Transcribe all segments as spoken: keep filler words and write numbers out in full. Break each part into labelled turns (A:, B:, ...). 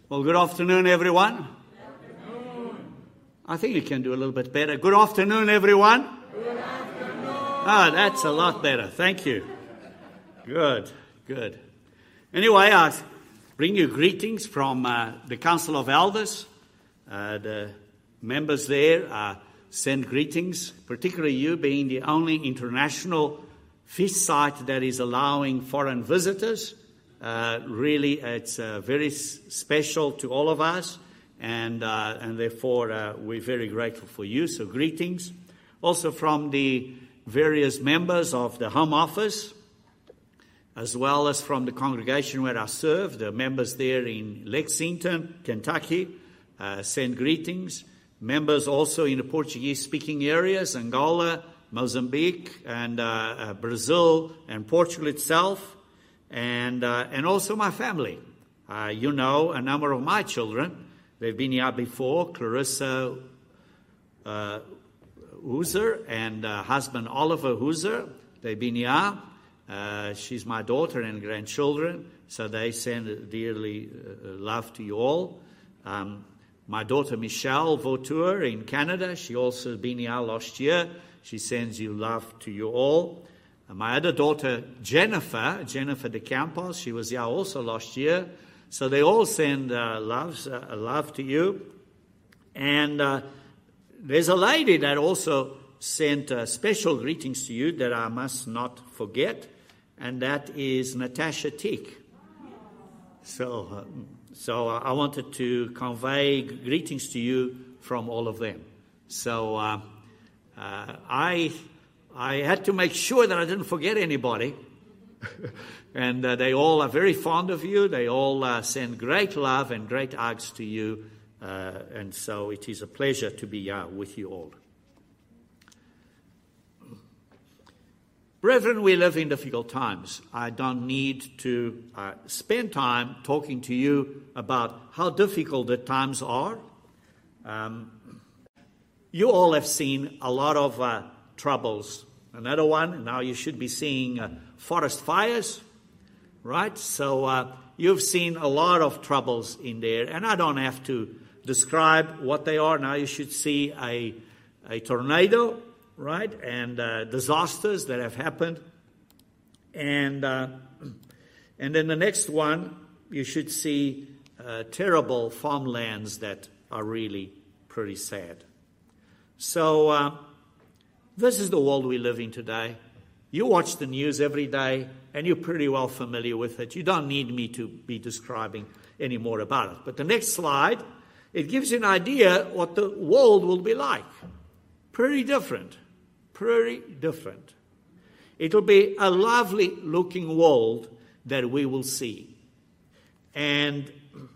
A: Well, good afternoon, everyone. Good afternoon. I think you can do a little bit better. Good afternoon, everyone. Good afternoon. Ah, that's a lot better. Thank you. Good, good. Anyway, I bring you greetings from uh, the Council of Elders. Uh, the members there uh, send greetings, particularly you being the only international feast site that is allowing foreign visitors. Uh, really, it's uh, very s- special to all of us, and uh, and therefore uh, we're very grateful for you. So greetings. Also from the various members of the Home Office, as well as from the congregation where I serve, the members there in Lexington, Kentucky, uh, send greetings. Members also in the Portuguese-speaking areas, Angola, Mozambique, and uh, uh, Brazil, and Portugal itself. And uh, and also my family. Uh, you know a number of my children. They've been here before. Clarissa uh, Hooser and uh, husband Oliver Hooser. They've been here. Uh, she's my daughter and grandchildren. So they send dearly uh, love to you all. Um, my daughter Michelle Vautour in Canada. She also been here last year. She sends you love to you all. My other daughter, Jennifer, Jennifer de Campos, she was here also last year. So they all send uh, loves, uh, love to you. And uh, there's a lady that also sent uh, special greetings to you that I must not forget, and that is Natasha Tick. So, uh, so I wanted to convey greetings to you from all of them. So uh, uh, I... I had to make sure that I didn't forget anybody. and uh, they all are very fond of you. They all uh, send great love and great hugs to you. Uh, and so it is a pleasure to be uh, with you all. Brethren, we live in difficult times. I don't need to uh, spend time talking to you about how difficult the times are. Um, you all have seen a lot of uh, troubles. Another one, now you should be seeing uh, forest fires, right? So uh, you've seen a lot of troubles in there, and I don't have to describe what they are. Now you should see a, a tornado, right? And uh, disasters that have happened. And, uh, and then the next one, you should see uh, terrible farmlands that are really pretty sad. So... Uh, This is the world we live in today. You watch the news every day, and you're pretty well familiar with it. You don't need me to be describing any more about it. But the next slide, it gives you an idea what the world will be like. Pretty different. Pretty different. It'll be a lovely-looking world that we will see. And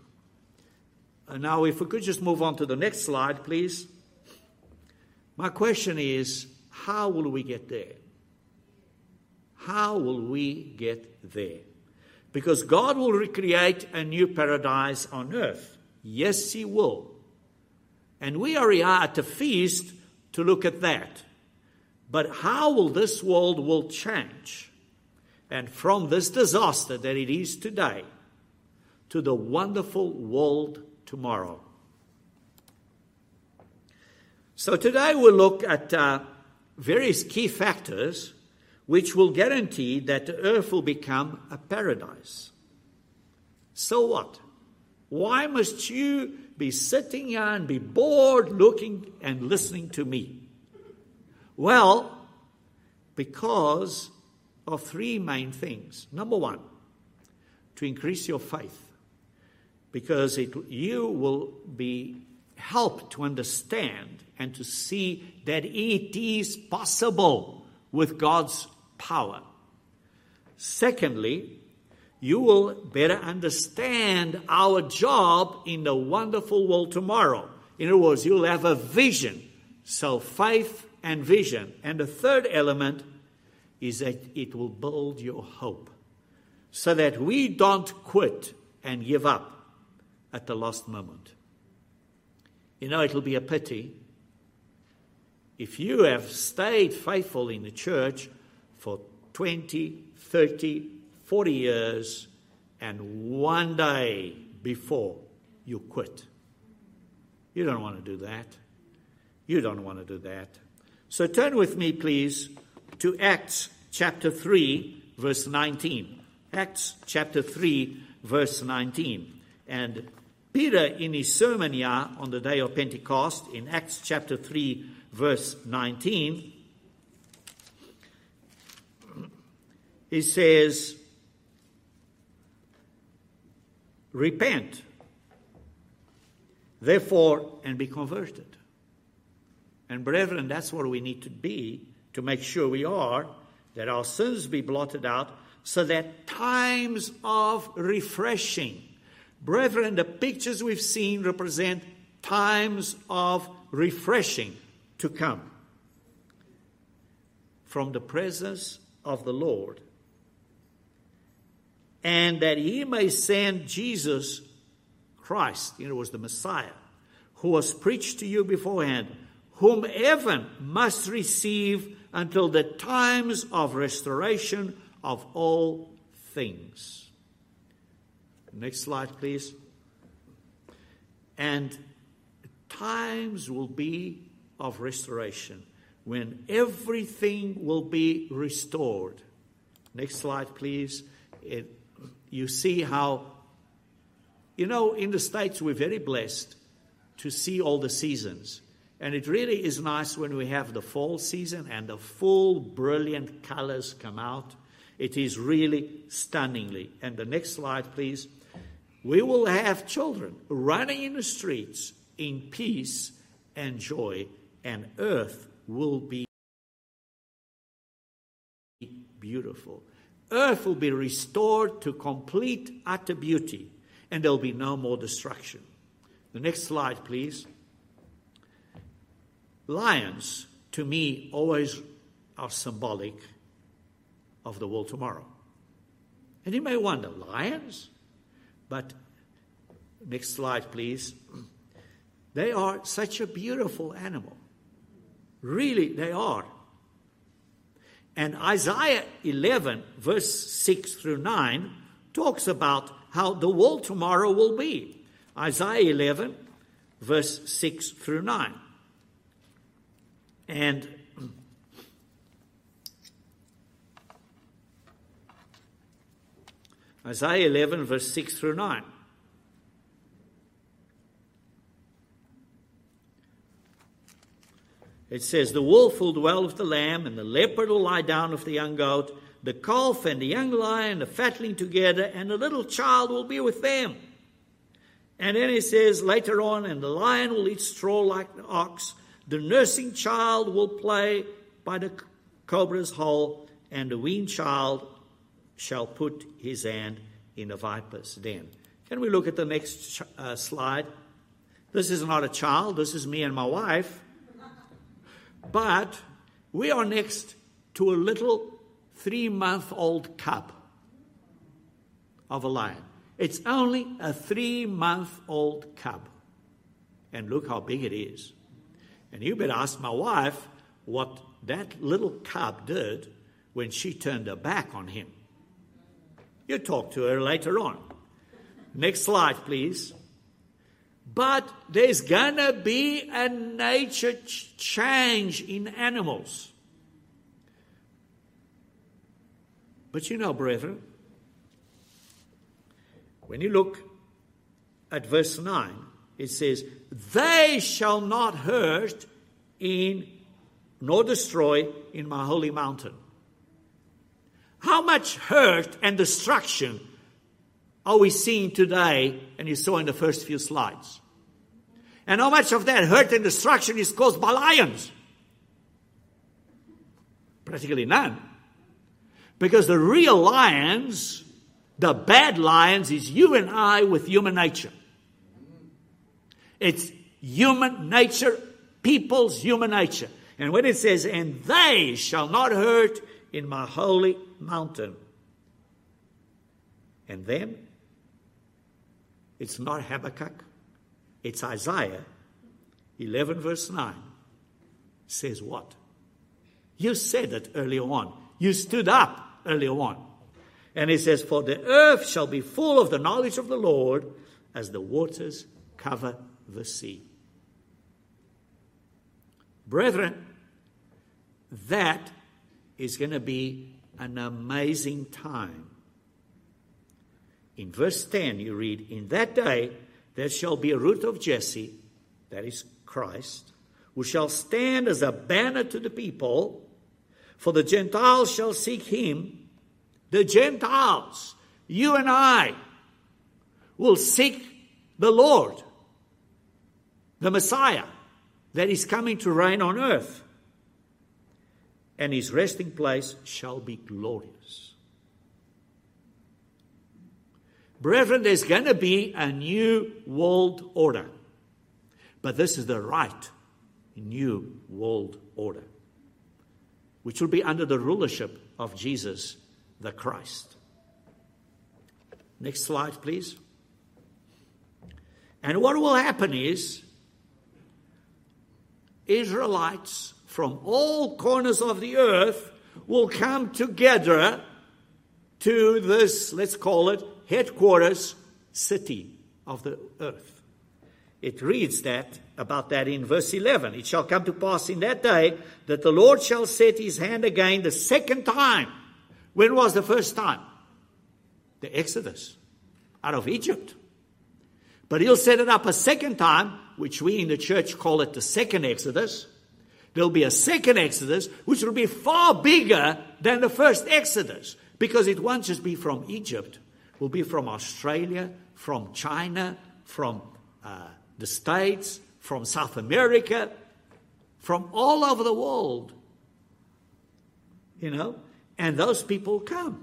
A: now if we could just move on to the next slide, please. My question is, how will we get there? How will we get there? Because God will recreate a new paradise on earth. Yes, He will. And we are here at a feast to look at that. But how will this world will change? And from this disaster that it is today to the wonderful world tomorrow. So today we'll look at uh, various key factors which will guarantee that the earth will become a paradise. So what? Why must you be sitting here and be bored looking and listening to me? Well, because of three main things. Number one, to increase your faith. Because it, you will be helped to understand and to see that it is possible with God's power. Secondly, you will better understand our job in the wonderful world tomorrow. In other words, you'll have a vision. So faith and vision. And the third element is that it will build your hope so that we don't quit and give up at the last moment. You know, it'll be a pity if you have stayed faithful in the church for twenty, thirty, forty years and one day before you quit. You don't want to do that. You don't want to do that. So turn with me, please, to Acts chapter three, verse nineteen. Acts chapter three, verse nineteen. And Peter, in his sermon here on the day of Pentecost, in Acts chapter three, verse nineteen, he says, repent, therefore, and be converted. And brethren, that's what we need to be, to make sure we are, that our sins be blotted out, so that times of refreshing. Brethren, the pictures we've seen represent times of refreshing to come from the presence of the Lord. And that he may send Jesus Christ, you know, was the Messiah, who was preached to you beforehand, whom heaven must receive until the times of restoration of all things. Next slide, please. And times will be of restoration when everything will be restored. Next slide, please. It, you see how, you know, in the States we're very blessed to see all the seasons. And it really is nice when we have the fall season and the full brilliant colors come out. It is really stunningly. And the next slide, please. We will have children running in the streets in peace and joy, and earth will be beautiful. Earth will be restored to complete, utter beauty, and there will be no more destruction. The next slide, please. Lions, to me, always are symbolic of the world tomorrow. And you may wonder, lions? But, next slide, please. They are such a beautiful animal. Really, they are. And Isaiah eleven, verse six through nine, talks about how the world tomorrow will be. Isaiah eleven, verse six through nine. And Isaiah eleven, verse six through nine. It says, the wolf will dwell with the lamb, and the leopard will lie down with the young goat, the calf and the young lion, the fatling together, and the little child will be with them. And then it says later on, and the lion will eat straw like the ox, the nursing child will play by the cobra's hole, and the weaned child shall put his hand in a viper's den. Can we look at the next uh, slide? This is not a child. This is me and my wife. But we are next to a little three-month-old cub of a lion. It's only a three-month-old cub. And look how big it is. And you better ask my wife what that little cub did when she turned her back on him. You talk to her later on. Next slide, please. But there's going to be a nature ch- change in animals. But you know, brethren, when you look at verse nine, it says, they shall not hurt in nor destroy in my holy mountain. How much hurt and destruction are we seeing today, and you saw in the first few slides? And how much of that hurt and destruction is caused by lions? Practically none. Because the real lions, the bad lions, is you and I with human nature. It's human nature, people's human nature. And when it says, and they shall not hurt in my holy mountain. And then, it's not Habakkuk, it's Isaiah eleven verse nine. Says what? You said it earlier on. You stood up earlier on. And it says, for the earth shall be full of the knowledge of the Lord as the waters cover the sea. Brethren, that is going to be an amazing time. In verse ten you read, in that day there shall be a root of Jesse, that is Christ, who shall stand as a banner to the people, for the Gentiles shall seek him. The Gentiles, you and I, will seek the Lord, the Messiah, that is coming to reign on earth. And his resting place shall be glorious. Brethren, there's going to be a new world order. But this is the right new world order, which will be under the rulership of Jesus the Christ. Next slide, please. And what will happen is, Israelites from all corners of the earth will come together to this, let's call it, headquarters city of the earth. It reads that about that in verse eleven. It shall come to pass in that day that the Lord shall set his hand again the second time. When was the first time? The Exodus out of Egypt. But he'll set it up a second time, which we in the church call it the second Exodus. There'll be a second Exodus, which will be far bigger than the first Exodus, because it won't just be from Egypt. It will be from Australia, from China, from uh, the States, from South America, from all over the world. You know, and those people come.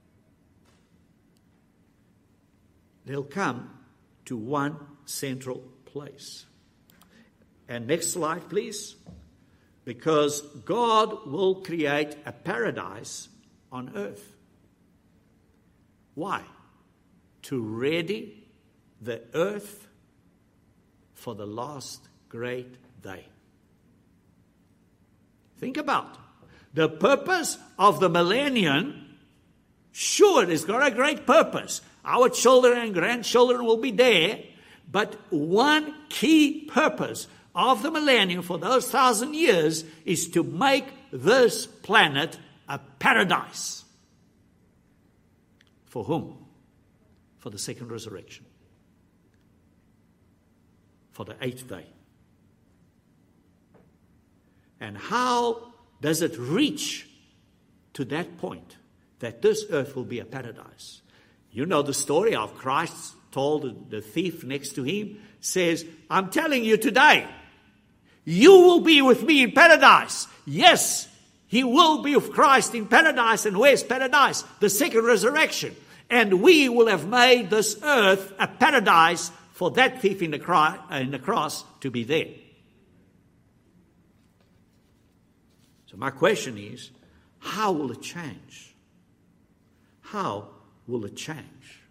A: They'll come to one central place. And next slide, please. Because God will create a paradise on earth. Why? To ready the earth for the last great day. Think about the purpose of the millennium. Sure, it's got a great purpose. Our children and grandchildren will be there. But one key purpose of the millennium for those thousand years is to make this planet a paradise. For whom? For the second resurrection. For the eighth day. And how does it reach to that point that this earth will be a paradise? You know the story of Christ told the thief next to him, says, I'm telling you today, you will be with me in paradise. Yes, he will be with Christ in paradise. And where's paradise? The second resurrection. And we will have made this earth a paradise for that thief in the, cry, in the cross to be there. So my question is, how will it change? How will it change?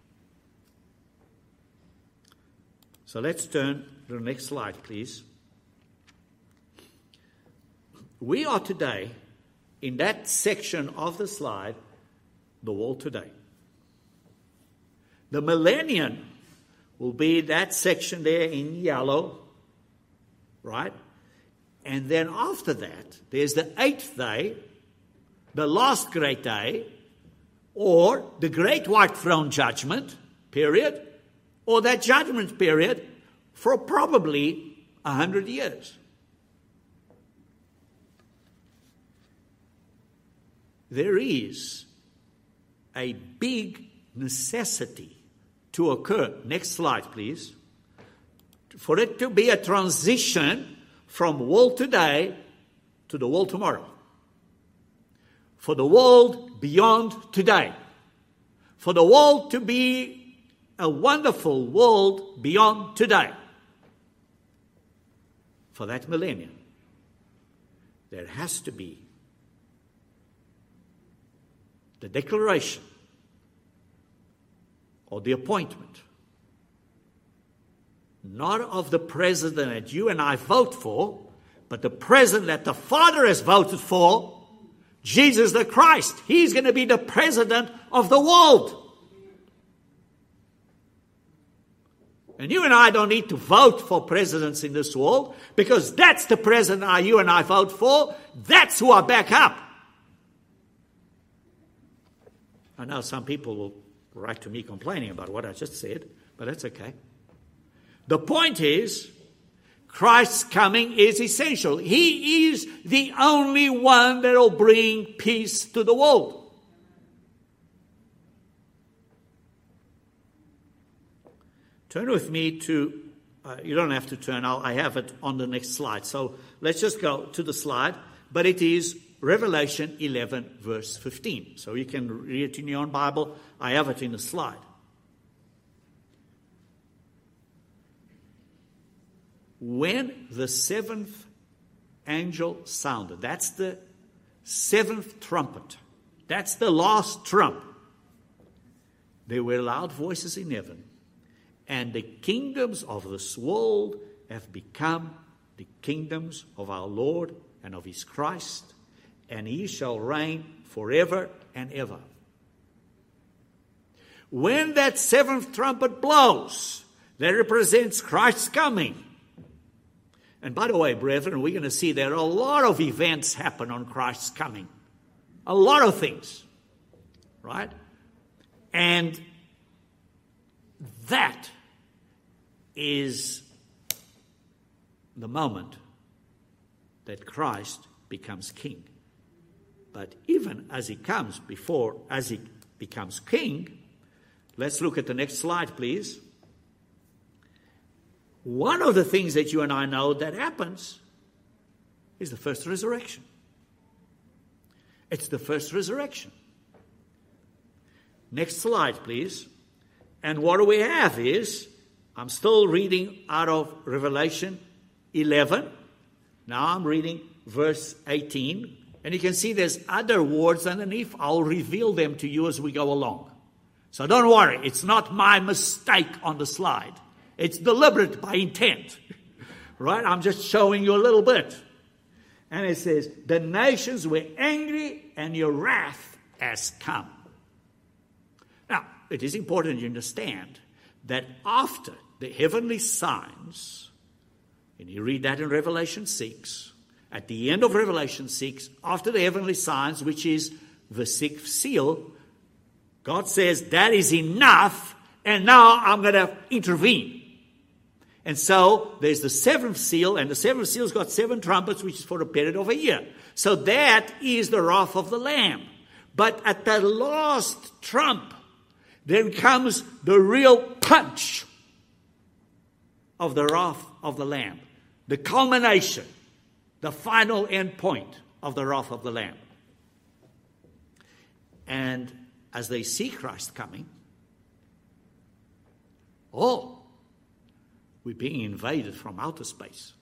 A: So let's turn to the next slide, please. We are today, in that section of the slide, the world today. The millennium will be that section there in yellow, right? And then after that, there's the eighth day, the last great day, or the great white throne judgment period, or that judgment period for probably a hundred years. There is a big necessity to occur. Next slide, please. For it to be a transition from world today to the world tomorrow. For the world beyond today. For the world to be a wonderful world beyond today. For that millennium, there has to be the declaration or the appointment, not of the president that you and I vote for, but the president that the Father has voted for, Jesus the Christ. He's going to be the president of the world. And you and I don't need to vote for presidents in this world, because that's the president I, you and I vote for. That's who I back up. I know some people will write to me complaining about what I just said, but that's okay. The point is, Christ's coming is essential. He is the only one that will bring peace to the world. Turn with me to, uh, you don't have to turn, I'll, I have it on the next slide. So let's just go to the slide. But it is Revelation eleven, verse fifteen. So you can read it in your own Bible. I have it in the slide. When the seventh angel sounded, that's the seventh trumpet. That's the last trump. There were loud voices in heaven, and the kingdoms of this world have become the kingdoms of our Lord and of his Christ, and he shall reign forever and ever. When that seventh trumpet blows, that represents Christ's coming. And by the way, brethren, we're going to see there are a lot of events happen on Christ's coming. A lot of things. Right? And that is the moment that Christ becomes king. But even as he comes before, as he becomes king, let's look at the next slide, please. One of the things that you and I know that happens is the first resurrection. It's the first resurrection. Next slide, please. And what do we have is, I'm still reading out of Revelation eleven. Now I'm reading verse eighteen. And you can see there's other words underneath. I'll reveal them to you as we go along. So don't worry, it's not my mistake on the slide. It's deliberate by intent. Right? I'm just showing you a little bit. And it says, the nations were angry and your wrath has come. Now, it is important you understand that after the heavenly signs, and you read that in Revelation six, at the end of Revelation six, after the heavenly signs, which is the sixth seal, God says, that is enough, and now I'm going to intervene. And so there's the seventh seal, and the seventh seal's got seven trumpets, which is for a period of a year. So that is the wrath of the Lamb. But at the last trump, then comes the real punch of the wrath of the Lamb. The culmination, the final end point of the wrath of the Lamb. And as they see Christ coming, oh, we're being invaded from outer space.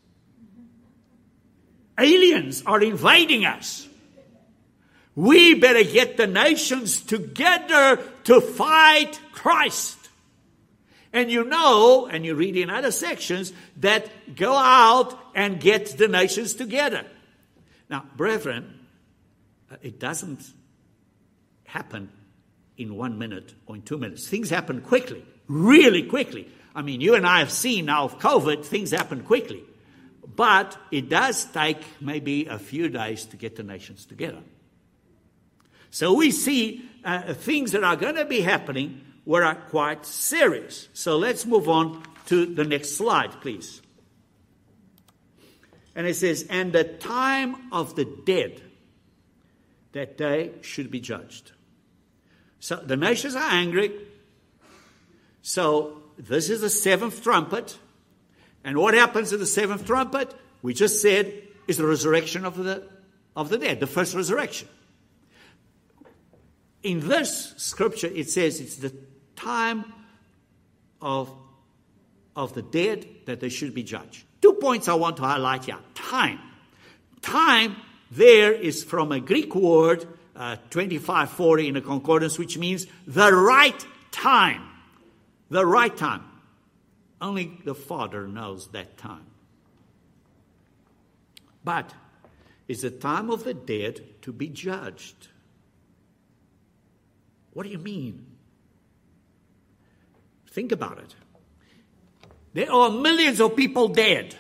A: Aliens are invading us. We better get the nations together to fight Christ. And you know, and you read in other sections, that go out and get the nations together. Now, brethren, it doesn't happen in one minute or in two minutes. Things happen quickly, really quickly. I mean, you and I have seen now of COVID, things happen quickly. But it does take maybe a few days to get the nations together. So we see uh, things that are going to be happening were are quite serious. So let's move on to the next slide, please. And it says, and the time of the dead, that they should be judged. So the nations are angry. So this is the seventh trumpet. And what happens in the seventh trumpet? We just said is the resurrection of the, of the dead, the first resurrection. In this scripture, it says it's the time of, of the dead that they should be judged. Two points I want to highlight here. Time. Time there is from a Greek word, uh, twenty-five forty in a concordance, which means the right time. The right time. Only the Father knows that time. But it's the time of the dead to be judged. What do you mean? Think about it. There are millions of people dead.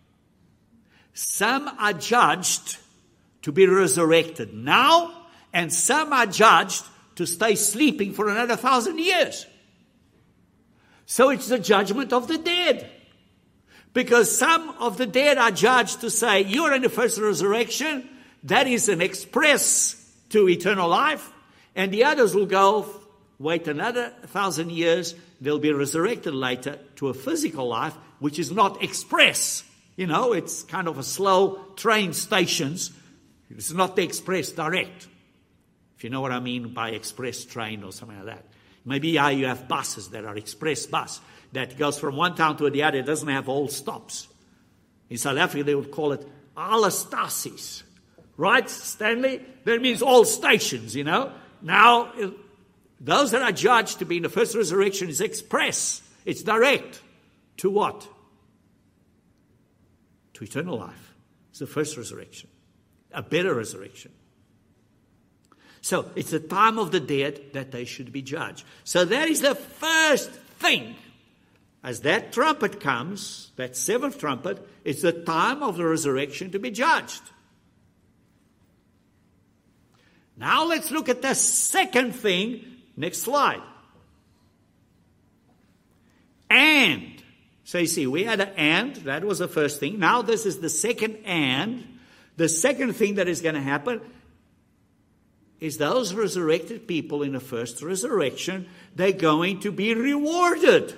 A: Some are judged to be resurrected now, and some are judged to stay sleeping for another thousand years. So it's the judgment of the dead. Because some of the dead are judged to say, you're in the first resurrection. That is an express to eternal life. And the others will go, wait another thousand years. They'll be resurrected later to a physical life, which is not express. You know, it's kind of a slow train stations. It's not the express direct. If you know what I mean by express train or something like that. Maybe yeah, you have buses that are express bus that goes from one town to the other. It doesn't have all stops. In South Africa, they would call it alle stasies. Right, Stanley? That means all stations, you know. Now, those that are judged to be in the first resurrection is express. It's direct. To what? To eternal life. It's the first resurrection. A better resurrection. So, it's the time of the dead that they should be judged. So, that is the first thing. As that trumpet comes, that seventh trumpet, it's the time of the resurrection to be judged. Now let's look at the second thing. Next slide. And. So you see, we had an and. That was the first thing. Now this is the second and. The second thing that is going to happen is those resurrected people in the first resurrection, they're going to be rewarded.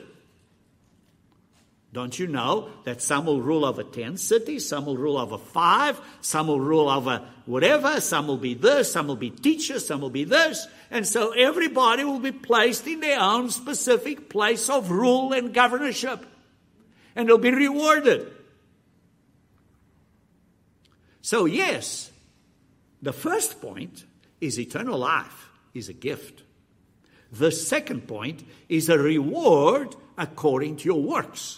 A: Don't you know that some will rule over ten cities, some will rule over five, some will rule over whatever, some will be this, some will be teachers, some will be this. And so everybody will be placed in their own specific place of rule and governorship. And they'll be rewarded. So yes, the first point is eternal life is a gift. The second point is a reward according to your works.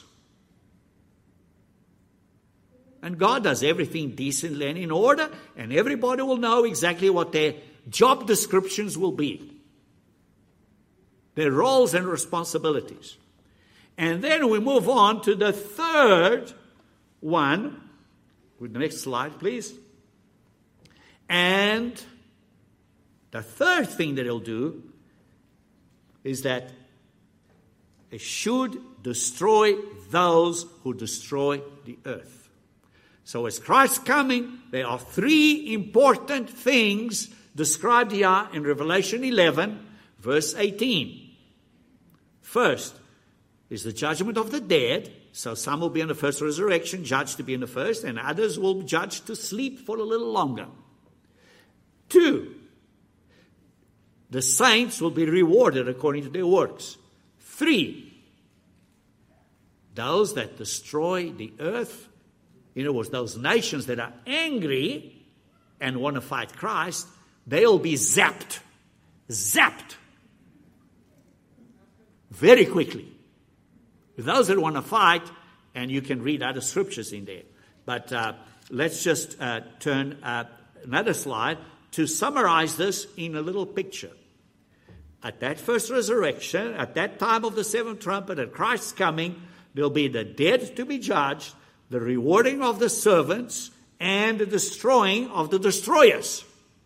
A: And God does everything decently and in order, and everybody will know exactly what their job descriptions will be. Their roles and responsibilities. And then we move on to the third one. With the next slide, please. And the third thing that he'll do is that it should destroy those who destroy the earth. So as Christ's coming, there are three important things described here in Revelation eleven, verse eighteen. First is the judgment of the dead. So some will be in the first resurrection, judged to be in the first, and others will be judged to sleep for a little longer. Two, the saints will be rewarded according to their works. Three, those that destroy the earth, in other words, those nations that are angry and want to fight Christ, they'll be zapped. Zapped. Very quickly. Those that want to fight, and you can read other scriptures in there. But uh, let's just uh, turn uh, another slide to summarize this in a little picture. At that first resurrection, at that time of the seventh trumpet, at Christ's coming, there'll be the dead to be judged, the rewarding of the servants, and the destroying of the destroyers.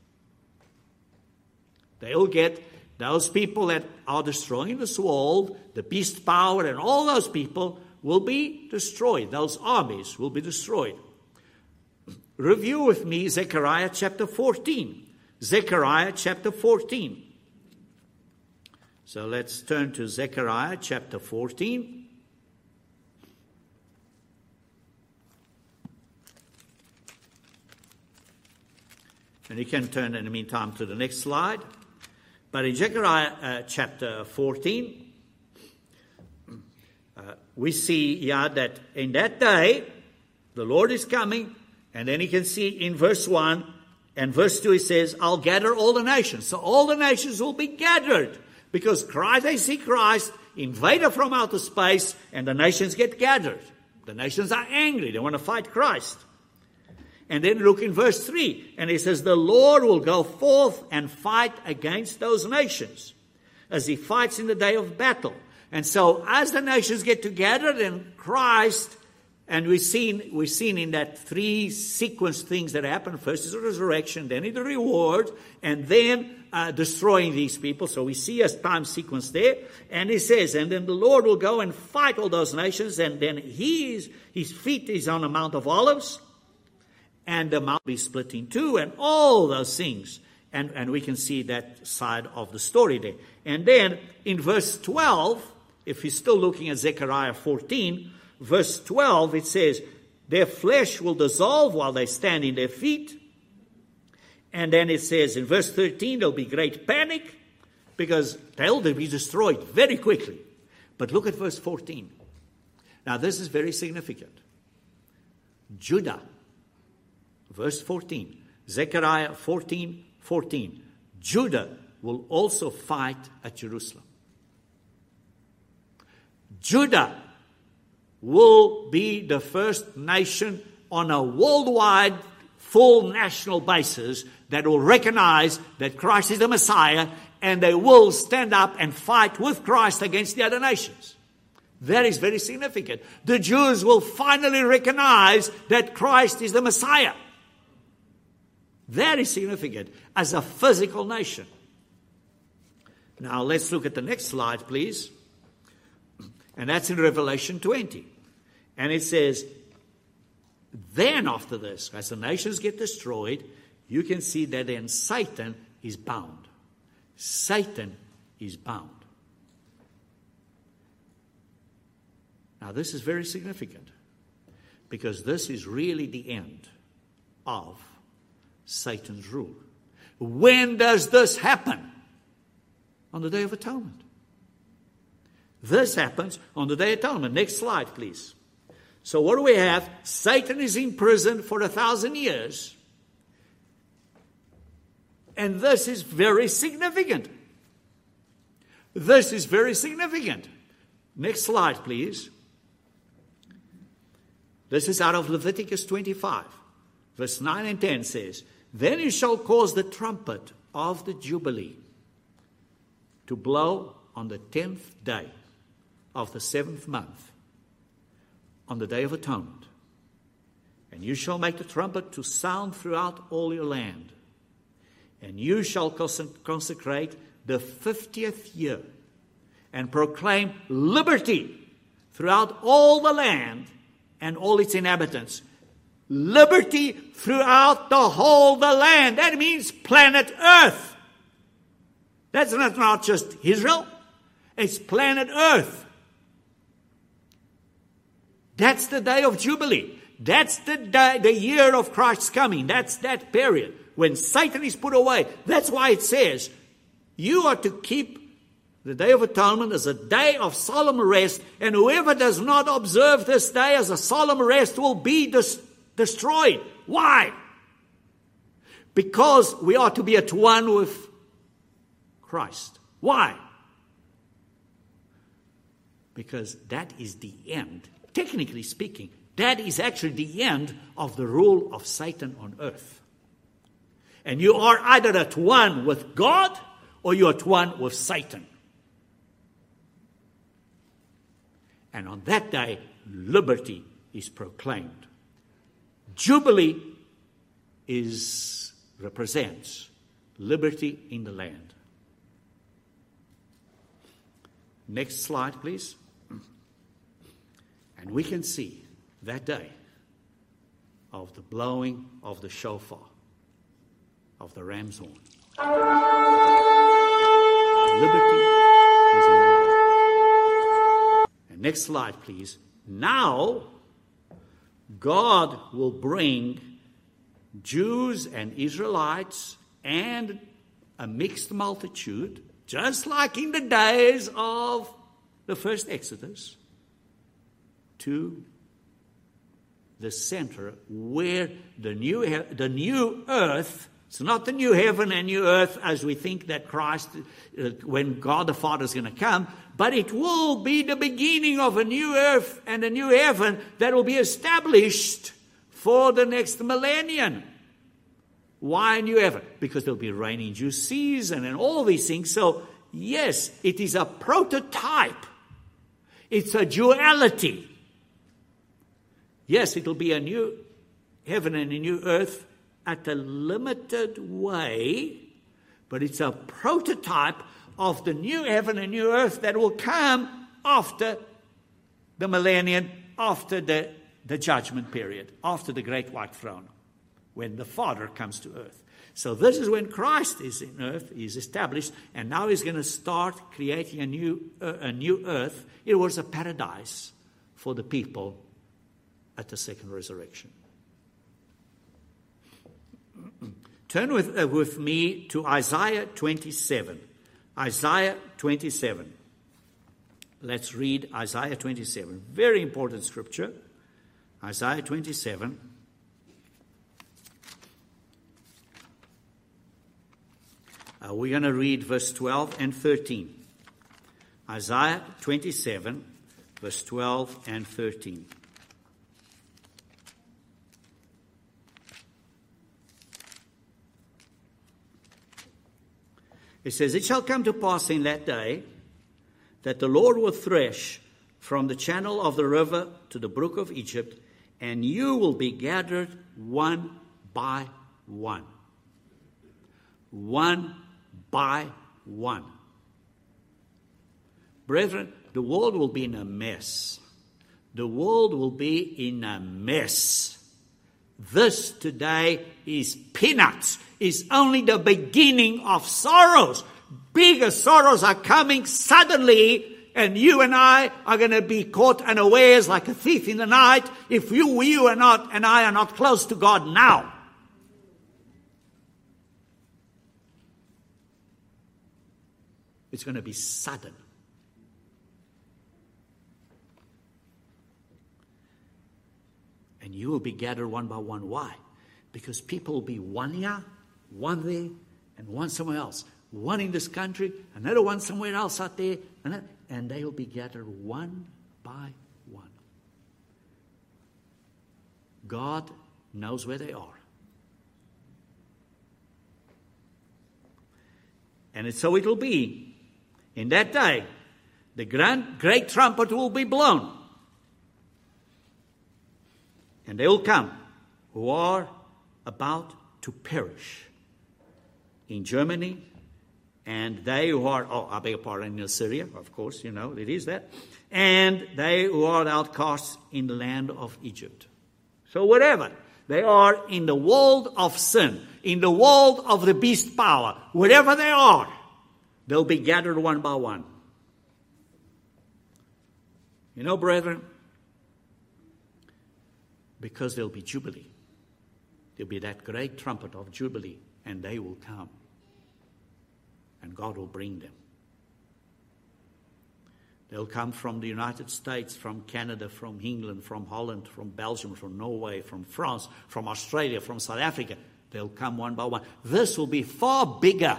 A: They'll get those people that are destroying this world, the beast power, and all those people will be destroyed. Those armies will be destroyed. Review with me Zechariah chapter fourteen. Zechariah chapter fourteen. So let's turn to Zechariah chapter fourteen. And you can turn in the meantime to the next slide. But in Zechariah uh, chapter fourteen, uh, we see yeah, that in that day, the Lord is coming, and then you can see in verse one and verse two, he says, I'll gather all the nations. So all the nations will be gathered, because Christ, they see Christ invaded from outer space, and the nations get gathered. The nations are angry. They want to fight Christ. And then look in verse three, and he says, the Lord will go forth and fight against those nations, as he fights in the day of battle. And so as the nations get together, then Christ, and we've seen, we've seen in that three sequence things that happen. First is the resurrection, then is the reward, and then uh, destroying these people. So we see a time sequence there. And he says, and then the Lord will go and fight all those nations, and then he is, his feet is on the Mount of Olives, and the mount will be split in two, and all those things. And, and we can see that side of the story there. And then in verse twelve, if you're still looking at Zechariah fourteen, verse twelve, it says, their flesh will dissolve while they stand in their feet. And then it says in verse thirteen, there'll be great panic because they'll be destroyed very quickly. But look at verse fourteen. Now this is very significant. Judah, verse fourteen, Zechariah fourteen, fourteen. Judah will also fight at Jerusalem. Judah will be the first nation on a worldwide, full national basis that will recognize that Christ is the Messiah, and they will stand up and fight with Christ against the other nations. That is very significant. The Jews will finally recognize that Christ is the Messiah. That is significant as a physical nation. Now let's look at the next slide, please. And that's in Revelation twenty. And it says, then after this, as the nations get destroyed, you can see that then Satan is bound. Satan is bound. Now this is very significant, because this is really the end of Satan's rule. When does this happen? On the Day of Atonement. This happens on the Day of Atonement. Next slide, please. So what do we have? Satan is in prison for a thousand years. And this is very significant. This is very significant. Next slide, please. This is out of Leviticus twenty-five. Verse nine and ten says, then you shall cause the trumpet of the Jubilee to blow on the tenth day of the seventh month, on the Day of Atonement. And you shall make the trumpet to sound throughout all your land. And you shall consecrate the fiftieth year and proclaim liberty throughout all the land and all its inhabitants. Liberty throughout the whole the land. That means planet Earth. That's not, not just Israel. It's planet Earth. That's the day of Jubilee. That's the day, the year of Christ's coming. That's that period when Satan is put away. That's why it says you are to keep the Day of Atonement as a day of solemn rest, and whoever does not observe this day as a solemn rest will be des- destroyed. Why? Because we are to be at one with Christ. Why? Because that is the end. Technically speaking, that is actually the end of the rule of Satan on earth. And you are either at one with God or you're at one with Satan. And on that day, liberty is proclaimed. Jubilee is represents liberty in the land. Next slide, please. And we can see that day of the blowing of the shofar, of the ram's horn. Liberty is in the land. And next slide, please. Now, God will bring Jews and Israelites and a mixed multitude, just like in the days of the first Exodus, to the center where the new he- the new earth, it's not the new heaven and new earth as we think that Christ, uh, when God the Father is going to come, but it will be the beginning of a new earth and a new heaven that will be established for the next millennium. Why new heaven? Because there'll be rain in due season and all these things. So yes, it is a prototype It's a duality. Yes, it'll be a new heaven and a new earth at a limited way, but it's a prototype of the new heaven and new earth that will come after the millennium, after the, the judgment period, after the great white throne, when the Father comes to earth. So this is when Christ is in earth, he's established, and now he's going to start creating a new, uh, a new earth. It was a paradise for the people at the second resurrection. Turn with, uh, with me to Isaiah twenty-seven. Isaiah twenty-seven. Let's read Isaiah twenty-seven. Very important scripture. Isaiah twenty-seven. Uh, we're going to read verse twelve and thirteen. Isaiah twenty-seven, verse twelve and thirteen. It says, "It shall come to pass in that day that the Lord will thresh from the channel of the river to the brook of Egypt, and you will be gathered one by one." One by one. Brethren, the world will be in a mess. The world will be in a mess. This today is peanuts. It's only the beginning of sorrows. Bigger sorrows are coming suddenly, and you and I are going to be caught unawares like a thief in the night if you, you are not, and I are not close to God now. It's going to be sudden. And you will be gathered one by one. Why? Because people will be one here, one there, and one somewhere else. One in this country, another one somewhere else out there, and, and they will be gathered one by one. God knows where they are. And it's so it will be. In that day, the grand, great trumpet will be blown. And they will come who are about to perish in Germany, and they who are, oh, I beg your pardon, in Assyria, of course, you know, it is that, and they who are outcasts in the land of Egypt. So wherever they are in the world of sin, in the world of the beast power, wherever they are, they'll be gathered one by one. You know, brethren, because there'll be Jubilee. There'll be that great trumpet of Jubilee, and they will come. And God will bring them. They'll come from the United States, from Canada, from England, from Holland, from Belgium, from Norway, from France, from Australia, from South Africa. They'll come one by one. This will be far bigger,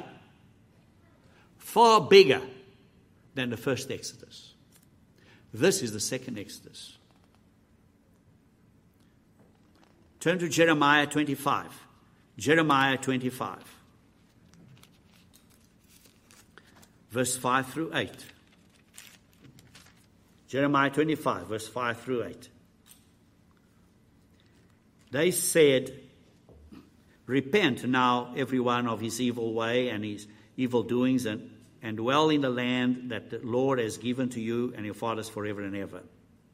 A: far bigger than the first Exodus. This is the second Exodus. Turn to Jeremiah twenty-five. Jeremiah twenty-five. Verse five through eight. Jeremiah twenty-five, verse five through eight. They said, "Repent now, everyone, of his evil way and his evil doings, and, and dwell in the land that the Lord has given to you and your fathers forever and ever."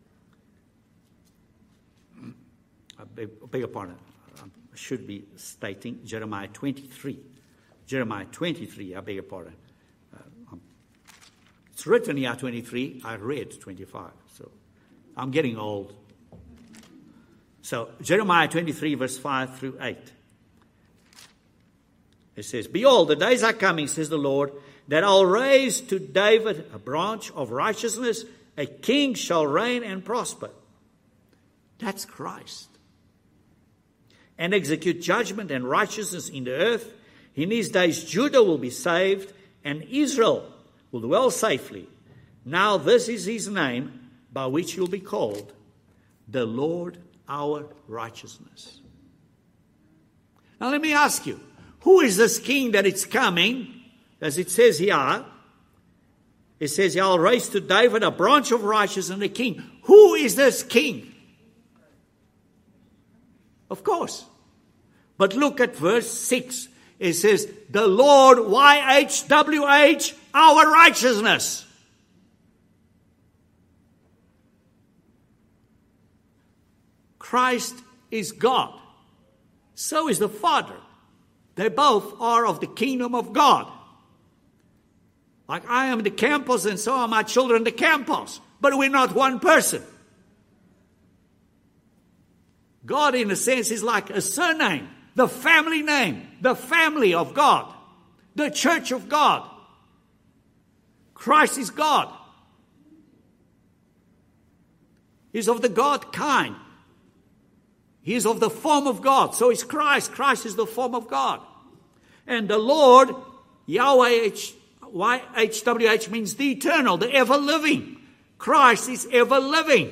A: I beg, I beg your pardon. I should be stating Jeremiah twenty-three. Jeremiah twenty-three, I beg your pardon. Uh, it's written here twenty-three. I read twenty-five. So I'm getting old. So Jeremiah twenty-three, verse five through eight. It says, "Behold, the days are coming, says the Lord, that I'll raise to David a branch of righteousness. A king shall reign and prosper." That's Christ. "And execute judgment and righteousness in the earth. In these days Judah will be saved, and Israel will dwell safely. Now this is his name, by which he will be called, the Lord our righteousness." Now let me ask you, who is this king that is coming, as it says here? It says, I'll raise to David a branch of righteousness and a king. Who is this king? Of course. But look at verse six. It says, the Lord, Y H W H, our righteousness. Christ is God. So is the Father. They both are of the kingdom of God. Like I am the Campos and so are my children the Campos. But we're not one person. God, in a sense, is like a surname. The family name. The family of God. The church of God. Christ is God. He's of the God kind. He is of the form of God. So is Christ. Christ is the form of God. And the Lord, Yahweh, Y H W H means the eternal, the ever-living. Christ is ever-living.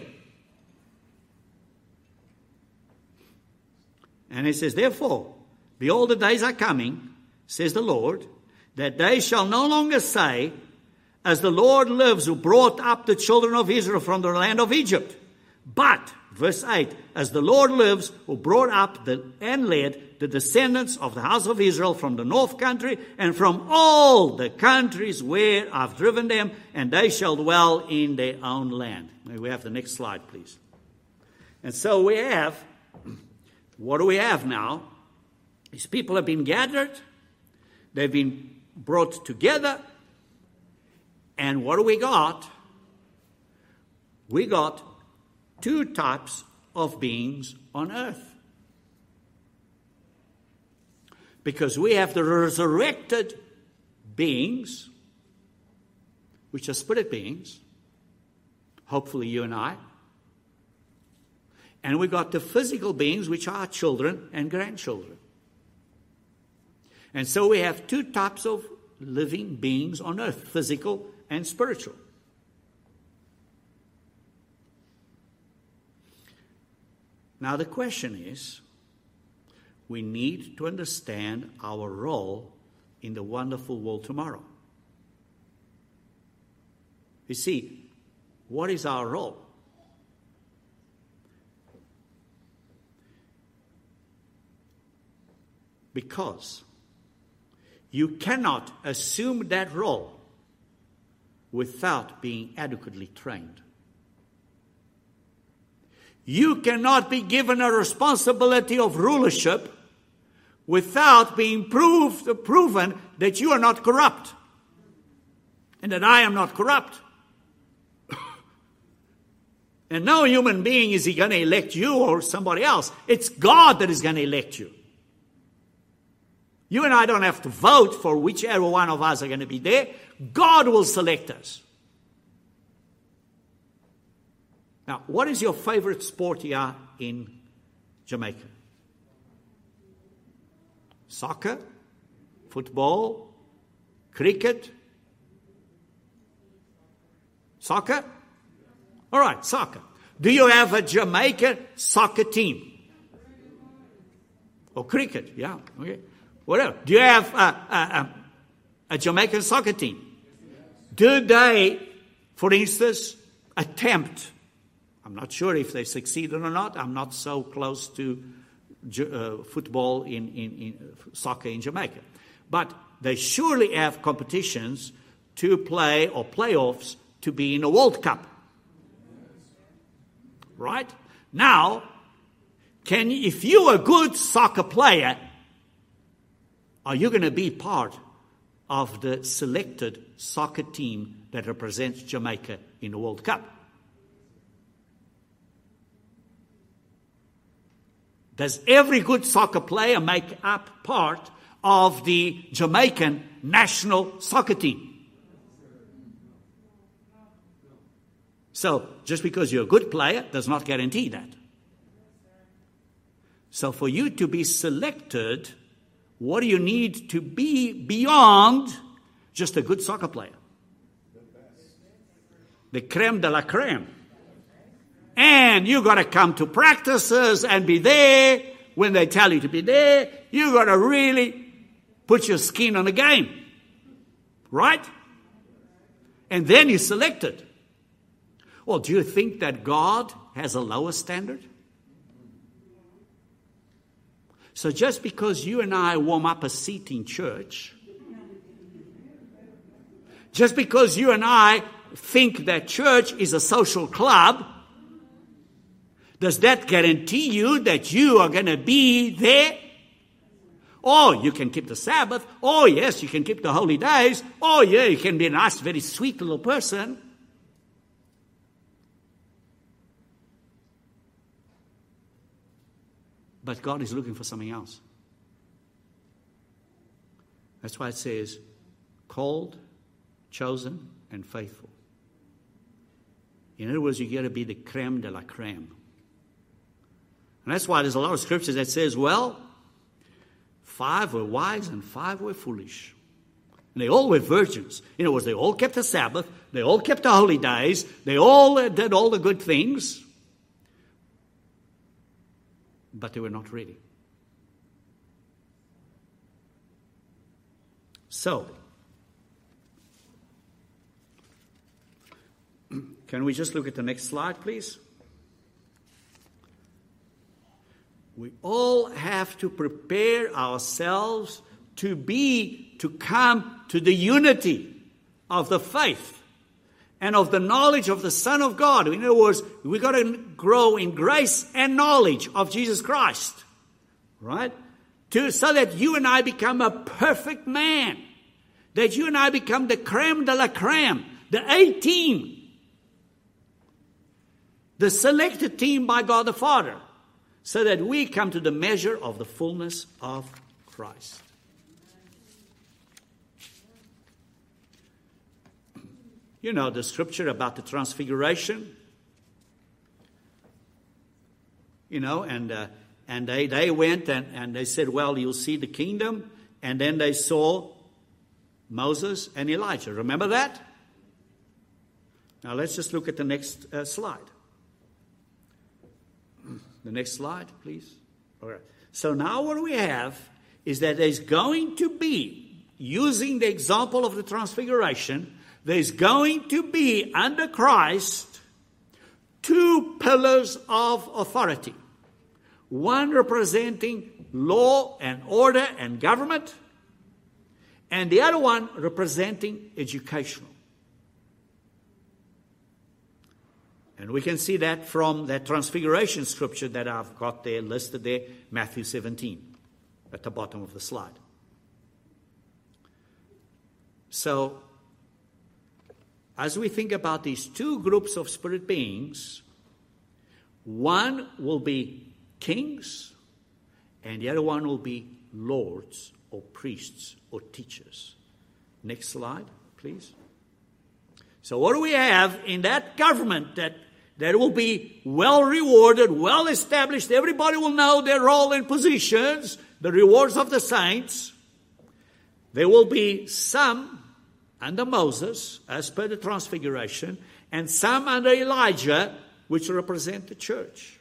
A: And it says, therefore, behold, the days are coming, says the Lord, that they shall no longer say, as the Lord lives, who brought up the children of Israel from the land of Egypt. But, verse eight, as the Lord lives, who brought up the, and led the descendants of the house of Israel from the north country and from all the countries where I've driven them, and they shall dwell in their own land. May we have the next slide, please. And so we have, what do we have now? These people have been gathered, they've been brought together, and what do we got? We got two types of beings on earth. Because we have the resurrected beings, which are spirit beings, hopefully you and I. And we got the physical beings, which are our children and grandchildren. And so we have two types of living beings on earth, physical and spiritual. Now the question is, we need to understand our role in the wonderful world tomorrow. You see, what is our role? Because you cannot assume that role without being adequately trained. You cannot be given a responsibility of rulership without being proved, proven that you are not corrupt and that I am not corrupt. And no human being is he going to elect you or somebody else. It's God that is going to elect you. You and I don't have to vote for whichever one of us are going to be there. God will select us. Now, what is your favorite sport here in Jamaica? Soccer? Football? Cricket? Soccer? All right, soccer. Do you have a Jamaican soccer team? Or cricket? Yeah, okay. Whatever. Do you have a, a, a, a Jamaican soccer team? Do they, for instance, attempt, I'm not sure if they succeeded or not, I'm not so close to uh, football in, in, in soccer in Jamaica, but they surely have competitions to play or playoffs to be in a World Cup. Right? Now, can if you're a good soccer player, are you going to be part of the selected soccer team that represents Jamaica in the World Cup? Does every good soccer player make up part of the Jamaican national soccer team? So, just because you're a good player does not guarantee that. So, for you to be selected, what do you need to be beyond just a good soccer player? The creme de la creme. And you got to come to practices and be there when they tell you to be there. You got to really put your skin on the game. Right? And then he's selected. Well, do you think that God has a lower standard? So just because you and I warm up a seat in church, just because you and I think that church is a social club, does that guarantee you that you are going to be there? Oh, you can keep the Sabbath. Oh, yes, you can keep the holy days. Oh, yeah, you can be a nice, very sweet little person. But God is looking for something else. That's why it says, called, chosen, and faithful. In other words, you got to be the creme de la creme. And that's why there's a lot of scriptures that says, well, five were wise and five were foolish. And they all were virgins. In other words, they all kept the Sabbath. They all kept the holy days. They all did all the good things. But they were not ready. So, can we just look at the next slide, please? We all have to prepare ourselves to be, to come to the unity of the faith and of the knowledge of the Son of God. In other words, we've got to grow in grace and knowledge of Jesus Christ, right? To, so that you and I become a perfect man. That you and I become the creme de la creme, the A team. The selected team by God the Father. So that we come to the measure of the fullness of Christ. You know the scripture about the transfiguration. You know, and uh, and they, they went and, and they said, well, you'll see the kingdom. And then they saw Moses and Elijah. Remember that? Now let's just look at the next uh, slide. The next slide, please. All right. So now what we have is that there's going to be, using the example of the transfiguration, there's going to be under Christ two pillars of authority. One representing law and order and government, and the other one representing educational. And we can see that from that transfiguration scripture that I've got there, listed there, Matthew seventeen, at the bottom of the slide. So, as we think about these two groups of spirit beings, one will be kings, and the other one will be lords or priests or teachers. Next slide, please. So what do we have in that government that, that will be well rewarded, well established? Everybody will know their role and positions, the rewards of the saints. There will be some under Moses, as per the transfiguration, and some under Elijah, which represent the church.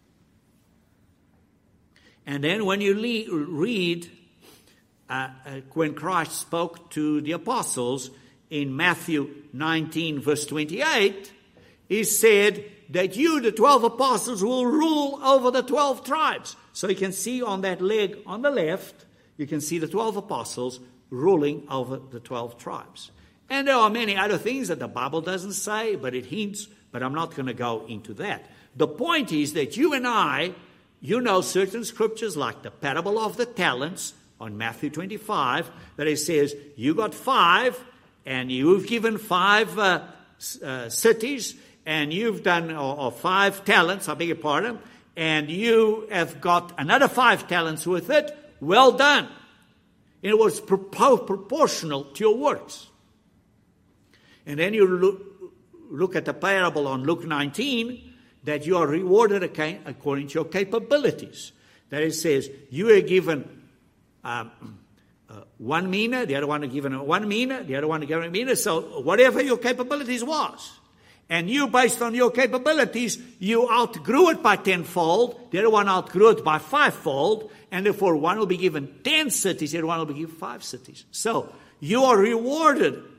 A: And then when you le- read uh, uh, when Christ spoke to the apostles, in Matthew nineteen, verse twenty-eight, he said that you, the twelve apostles, will rule over the twelve tribes. So you can see on that leg on the left, you can see the twelve apostles ruling over the twelve tribes. And there are many other things that the Bible doesn't say, but it hints, but I'm not going to go into that. The point is that you and I, you know certain scriptures like the parable of the talents on Matthew twenty-five, that it says, you got five, and you've given five uh, uh, cities, and you've done, or, or five talents, I beg your pardon, and you have got another five talents with it. Well done. And it was propor- proportional to your works. And then you look, look at the parable on Luke nineteen, that you are rewarded according to your capabilities. That it says, you are given um, Uh, one mina, the other one given one mina, the other one given a mina. So whatever your capabilities was. And you, based on your capabilities, you outgrew it by tenfold, the other one outgrew it by fivefold, and therefore one will be given ten cities, the other one will be given five cities. So you are rewarded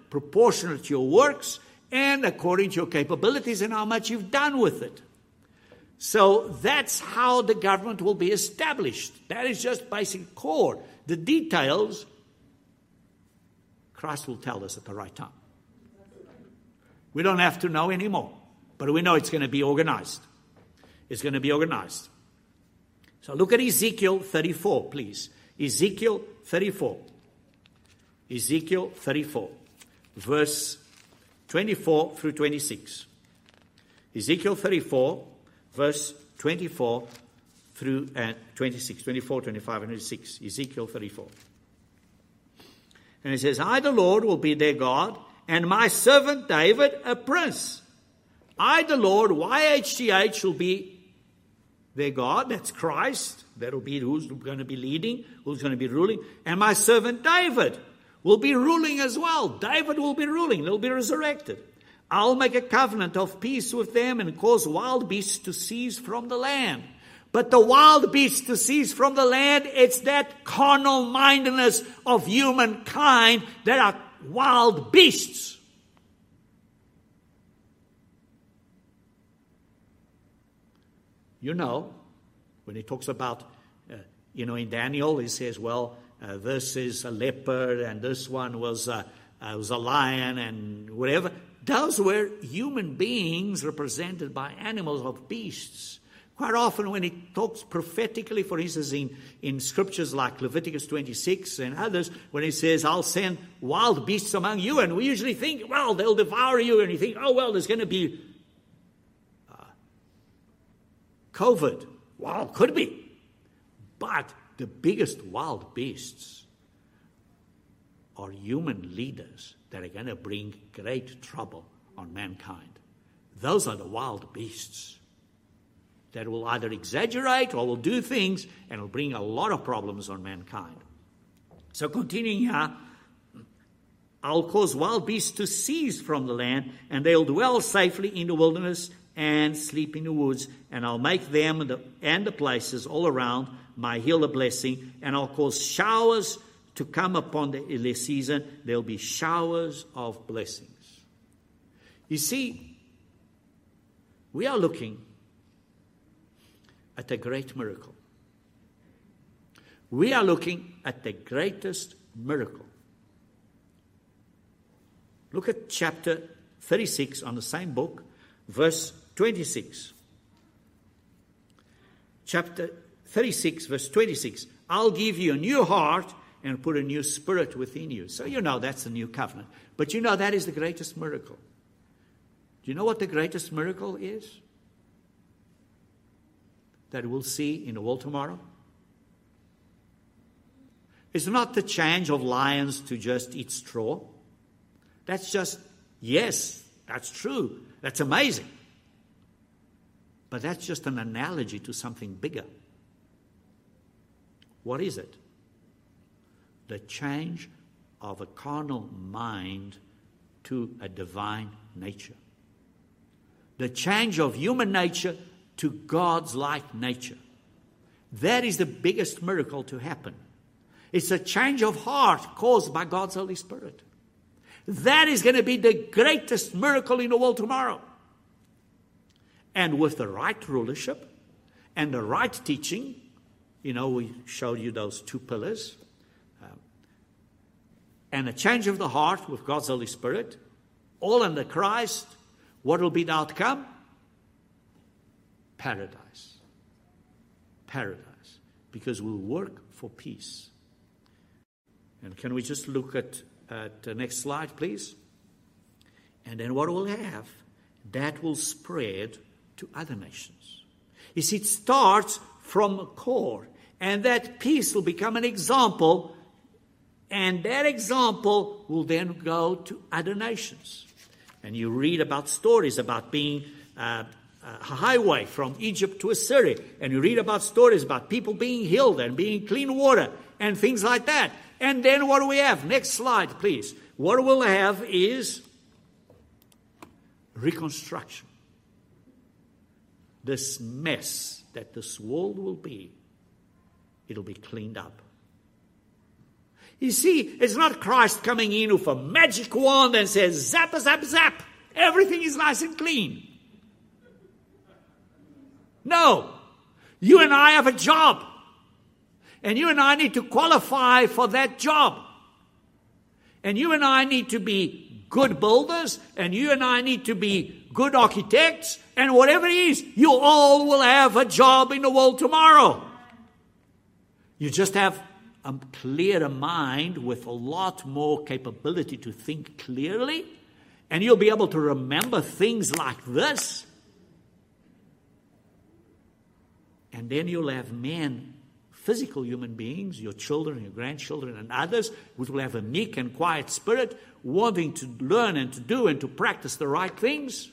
A: proportionate to your works and according to your capabilities and how much you've done with it. So that's how the government will be established. That is just basic core. The details, Christ will tell us at the right time. We don't have to know anymore, but we know it's going to be organized. It's going to be organized. So look at Ezekiel thirty-four, please. Ezekiel thirty-four. Ezekiel thirty-four, verse twenty-four through twenty-six. Ezekiel thirty-four, verse twenty-four through uh, twenty-six. twenty-four, twenty-five, and twenty-six. Ezekiel thirty-four. And it says, I, the Lord, will be their God, and my servant David a prince. I, the Lord, Y H T H, will be their God. That's Christ. That'll be who's going to be leading, who's going to be ruling. And my servant David will be ruling as well. David will be ruling. They'll be resurrected. I'll make a covenant of peace with them and cause wild beasts to cease from the land. But the wild beasts to cease from the land, it's that carnal mindedness of humankind that are wild beasts. You know, when he talks about, uh, you know, in Daniel, he says, well, uh, this is a leopard and this one was a, uh, was a lion and whatever. Those were human beings represented by animals of beasts. Quite often when he talks prophetically, for instance, in, in scriptures like Leviticus twenty-six and others, when he says, I'll send wild beasts among you, and we usually think, well, they'll devour you, and you think, oh, well, there's going to be uh, COVID. Well, could be. But the biggest wild beasts are human leaders that are going to bring great trouble on mankind. Those are the wild beasts that will either exaggerate or will do things and will bring a lot of problems on mankind. So continuing here, I'll cause wild beasts to cease from the land, and they'll dwell safely in the wilderness and sleep in the woods, and I'll make them the, and the places all around my hill a blessing, and I'll cause showers to come upon the, the season. There'll be showers of blessings. You see, we are looking at a great miracle. We are looking at the greatest miracle. Look at chapter thirty-six on the same book, verse twenty-six. Chapter thirty-six, verse twenty-six. I'll give you a new heart and put a new spirit within you. So you know that's the new covenant. But you know that is the greatest miracle. Do you know what the greatest miracle is that we'll see in the world tomorrow? It's not the change of lions to just eat straw. That's just, yes, that's true. That's amazing. But that's just an analogy to something bigger. What is it? The change of a carnal mind to a divine nature. The change of human nature to God's like nature. That is the biggest miracle to happen. It's a change of heart caused by God's Holy Spirit. That is going to be the greatest miracle in the world tomorrow. And with the right rulership and the right teaching, you know, we showed you those two pillars, um, and a change of the heart with God's Holy Spirit, all under Christ, what will be the outcome? Paradise. Paradise. Because we'll work for peace. And can we just look at, at the next slide, please? And then what we'll have, that will spread to other nations. You see, it starts from a core. And that peace will become an example. And that example will then go to other nations. And you read about stories about being uh, a highway from Egypt to Assyria. And you read about stories about people being healed and being clean water and things like that. And then what do we have? Next slide, please. What we'll have is reconstruction. This mess that this world will be, it'll be cleaned up. You see, it's not Christ coming in with a magic wand and says, zap, zap, zap. Everything is nice and clean. No. You and I have a job. And you and I need to qualify for that job. And you and I need to be good builders. And you and I need to be good architects. And whatever it is, you all will have a job in the world tomorrow. You just have a clearer mind with a lot more capability to think clearly. And you'll be able to remember things like this. And then you'll have men, physical human beings, your children, your grandchildren, and others, which will have a meek and quiet spirit, wanting to learn and to do and to practice the right things.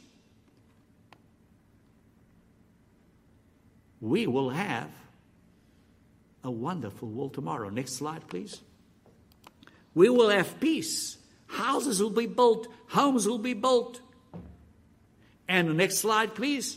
A: We will have a wonderful world tomorrow. Next slide, please. We will have peace. Houses will be built. Homes will be built. And the next slide, please.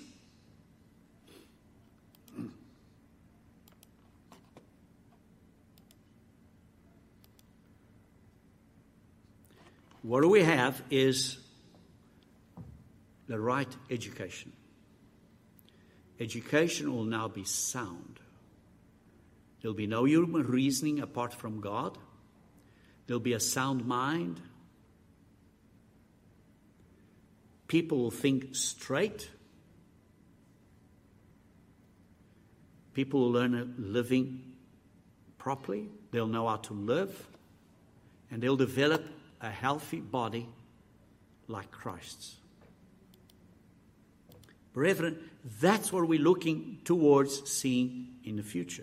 A: What do we have is the right education. Education will now be sound. There'll be no human reasoning apart from God. There'll be a sound mind. People will think straight. People will learn living properly. They'll know how to live. And they'll develop a healthy body like Christ's. Brethren, that's what we're looking towards seeing in the future.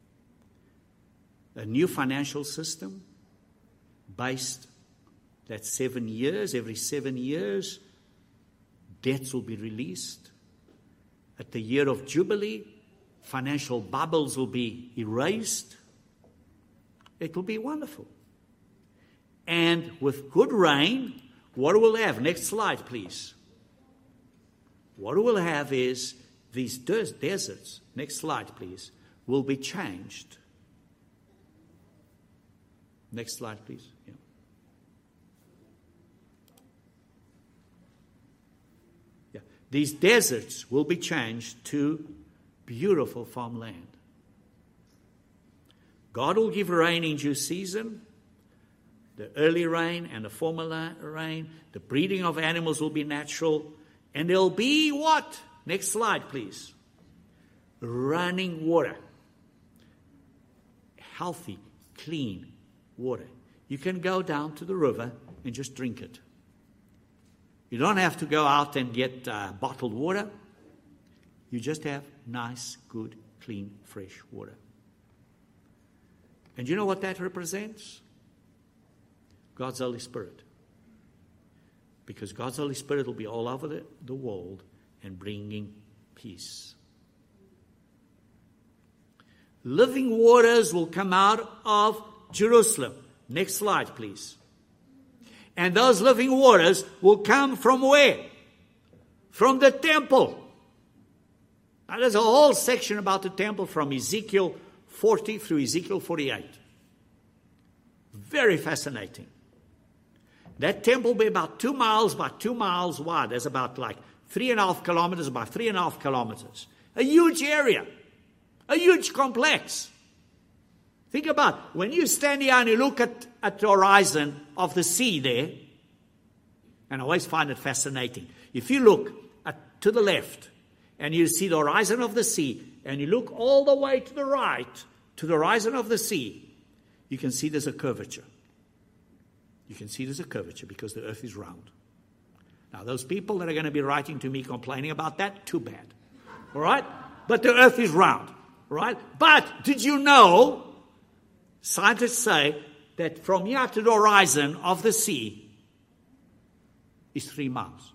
A: A new financial system based that seven years, every seven years, debts will be released. At the year of Jubilee, financial bubbles will be erased. It will be wonderful. And with good rain, what we'll have, next slide please. What we'll have is these des- deserts, next slide please, will be changed. Next slide please. Yeah. Yeah. These deserts will be changed to beautiful farmland. God will give rain in due season. The early rain and the former rain. The breeding of animals will be natural. And there'll be what? Next slide, please. Running water. Healthy, clean water. You can go down to the river and just drink it. You don't have to go out and get uh, bottled water. You just have nice, good, clean, fresh water. And you know what that represents? God's Holy Spirit. Because God's Holy Spirit will be all over the, the world and bringing peace. Living waters will come out of Jerusalem. Next slide, please. And those living waters will come from where? From the temple. Now, there's a whole section about the temple from Ezekiel forty through Ezekiel forty-eight. Very fascinating. That temple will be about two miles by two miles wide. There's about like three and a half kilometers by three and a half kilometers. A huge area. A huge complex. Think about when you stand here and you look at, at the horizon of the sea there, and I always find it fascinating. If you look at, to the left and you see the horizon of the sea, and you look all the way to the right to the horizon of the sea, you can see there's a curvature. You can see there's a curvature because the earth is round. Now, those people that are going to be writing to me complaining about that, too bad. All right? But the earth is round. All right? But did you know, scientists say that from here to the horizon of the sea is three miles.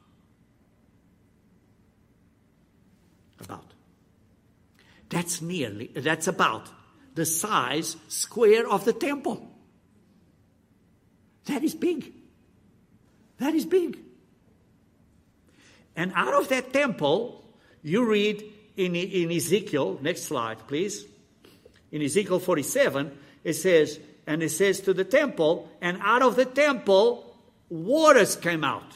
A: About. That's nearly, that's about the size square of the temple. That is big. That is big. And out of that temple, you read in, in Ezekiel, next slide, please. In Ezekiel forty-seven, it says, and it says to the temple, and out of the temple, waters came out.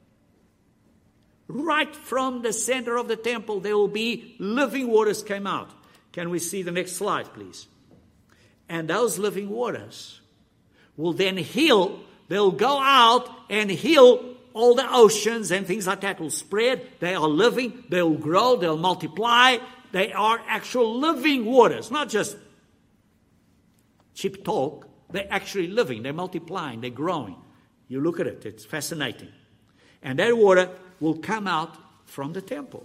A: Right from the center of the temple, there will be living waters came out. Can we see the next slide, please? And those living waters will then heal. They'll go out and heal all the oceans and things like that will spread. They are living. They'll grow. They'll multiply. They are actual living waters, not just cheap talk. They're actually living. They're multiplying. They're growing. You look at it. It's fascinating. And that water will come out from the temple.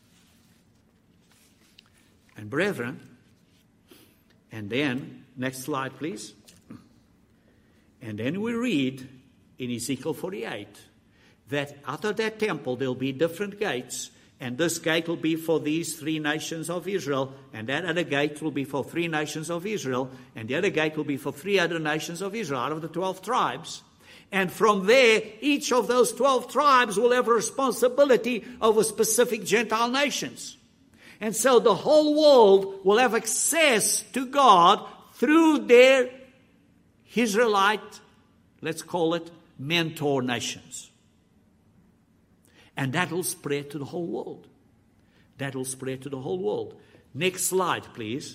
A: And brethren, and then, next slide, please. And then we read in Ezekiel forty-eight that out of that temple there will be different gates, and this gate will be for these three nations of Israel, and that other gate will be for three nations of Israel, and the other gate will be for three other nations of Israel out of the twelve tribes. And from there, each of those twelve tribes will have a responsibility over specific Gentile nations. And so the whole world will have access to God through their Israelite, let's call it, mentor nations. And that will spread to the whole world. That will spread to the whole world. Next slide, please.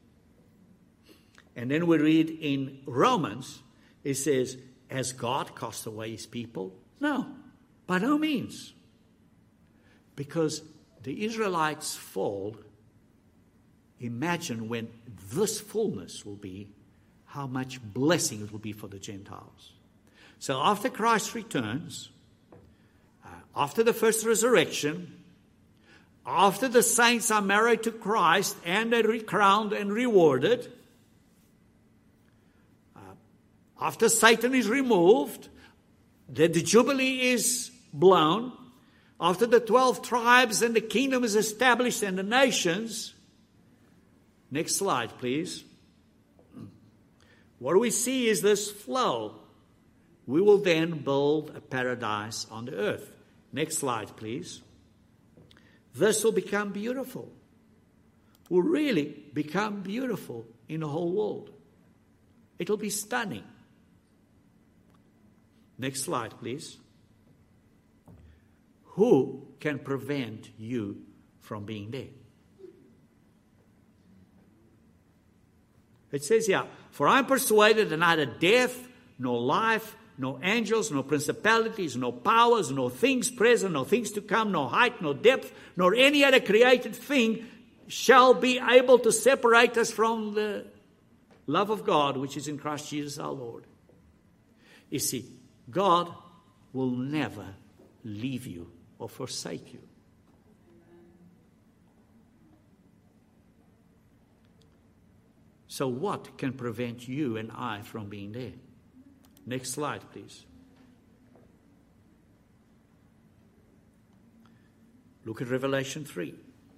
A: And then we read in Romans, it says, has God cast away his people? No, by no means. Because the Israelites fall, imagine when this fullness will be, how much blessing it will be for the Gentiles. So after Christ returns, uh, after the first resurrection, after the saints are married to Christ and are crowned and rewarded, uh, after Satan is removed, the, the Jubilee is blown, after the twelve tribes and the kingdom is established and the nations, next slide, please. What we see is this flow. We will then build a paradise on the earth. Next slide, please. This will become beautiful. Will really become beautiful in the whole world. It will be stunning. Next slide, please. Who can prevent you from being there? It says here, for I am persuaded that neither death, nor life, nor angels, nor principalities, nor powers, nor things present, nor things to come, nor height, nor depth, nor any other created thing shall be able to separate us from the love of God, which is in Christ Jesus our Lord. You see, God will never leave you or forsake you. So what can prevent you and I from being there? Next slide, please. Look at Revelation three.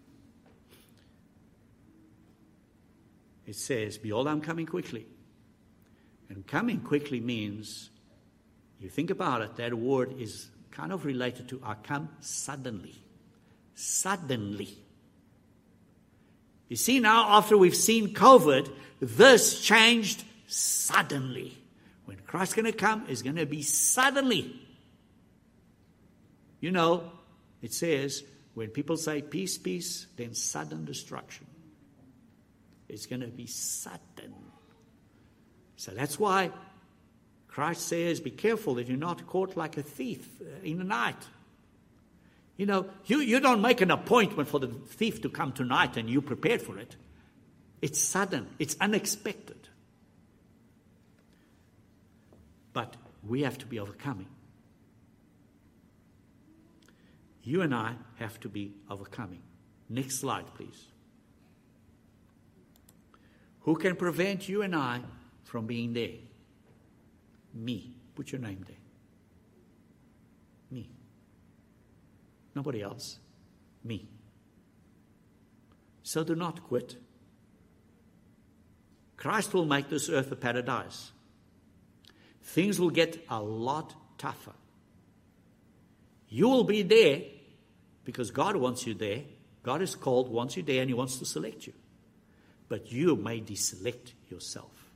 A: It says, behold, I'm coming quickly. And coming quickly means, you think about it, that word is kind of related to I come suddenly. Suddenly. You see, now after we've seen COVID, this changed suddenly. When Christ's going to come, it's going to be suddenly. You know, it says, when people say peace, peace, then sudden destruction. It's going to be sudden. So that's why Christ says, be careful that you're not caught like a thief in the night. You know, you, you don't make an appointment for the thief to come tonight and you prepared for it. It's sudden. It's unexpected. But we have to be overcoming. You and I have to be overcoming. Next slide, please. Who can prevent you and I from being there? Me. Put your name there. Me. Nobody else. Me. So do not quit. Christ will make this earth a paradise. Things will get a lot tougher. You will be there because God wants you there. God is called, wants you there, and He wants to select you. But you may deselect yourself.